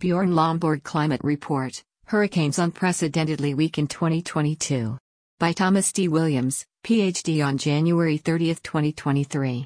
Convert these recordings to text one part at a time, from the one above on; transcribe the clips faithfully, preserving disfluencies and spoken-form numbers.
Bjorn Lomborg Climate Report, Hurricanes Unprecedentedly Weak in twenty twenty-two. By Thomas D. Williams, P H D on January thirtieth, twenty twenty-three.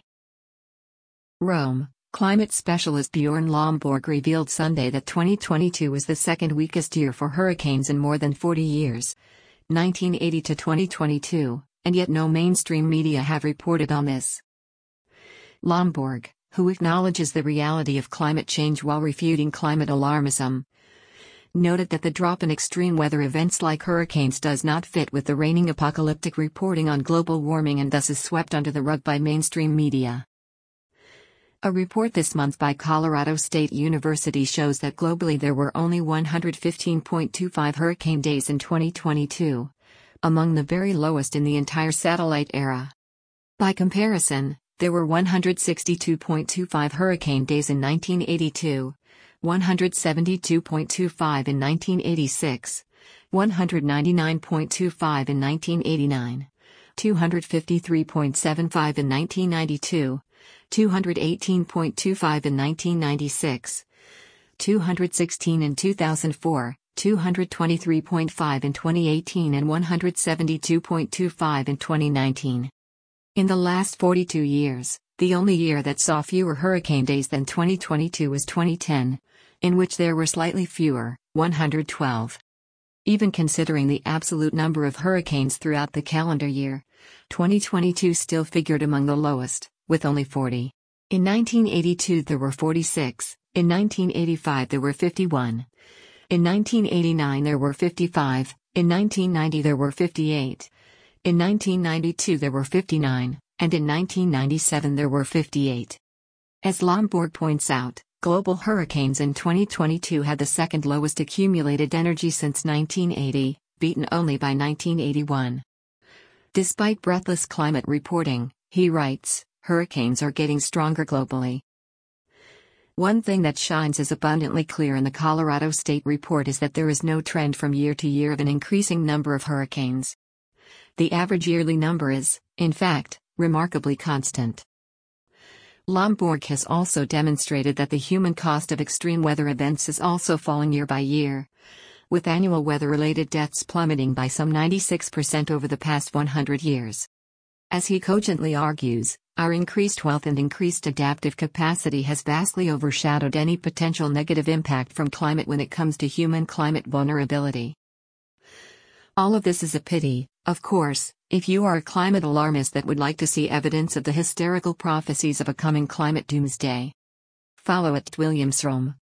Rome, climate specialist Bjorn Lomborg revealed Sunday that twenty twenty-two was the second weakest year for hurricanes in more than forty years, nineteen eighty to twenty twenty-two, and yet no mainstream media have reported on this. Lomborg, who acknowledges the reality of climate change while refuting climate alarmism, noted that the drop in extreme weather events like hurricanes does not fit with the reigning apocalyptic reporting on global warming and thus is swept under the rug by mainstream media. A report this month by Colorado State University shows that globally there were only one hundred fifteen point two five hurricane days in twenty twenty-two, among the very lowest in the entire satellite era. By comparison, there were one hundred sixty-two point two five hurricane days in nineteen eighty-two, one hundred seventy-two point two five in nineteen eighty-six, one hundred ninety-nine point two five in nineteen eighty-nine, two hundred fifty-three point seven five in nineteen ninety-two, two hundred eighteen point two five in nineteen ninety-six, two hundred sixteen in two thousand four, two hundred twenty-three point five in twenty eighteen and one hundred seventy-two point two five in twenty nineteen. In the last forty-two years, the only year that saw fewer hurricane days than twenty twenty-two was twenty ten, in which there were slightly fewer, one hundred twelve. Even considering the absolute number of hurricanes throughout the calendar year, twenty twenty-two still figured among the lowest, with only forty. In nineteen eighty-two there were forty-six, in nineteen eighty-five there were fifty-one. In nineteen eighty-nine there were fifty-five, in nineteen ninety there were fifty-eight. In nineteen ninety-two there were fifty-nine, and in nineteen ninety-seven there were fifty-eight. As Lomborg points out, global hurricanes in twenty twenty-two had the second lowest accumulated energy since nineteen eighty, beaten only by nineteen eighty-one. Despite breathless climate reporting, he writes, hurricanes are getting stronger globally. One thing that shines as abundantly clear in the Colorado State report is that there is no trend from year to year of an increasing number of hurricanes. The average yearly number is, in fact, remarkably constant. Lomborg has also demonstrated that the human cost of extreme weather events is also falling year by year, with annual weather-related deaths plummeting by some ninety-six percent over the past one hundred years. As he cogently argues, our increased wealth and increased adaptive capacity has vastly overshadowed any potential negative impact from climate when it comes to human climate vulnerability. All of this is a pity, of course, if you are a climate alarmist that would like to see evidence of the hysterical prophecies of a coming climate doomsday. Follow at Williams Rome.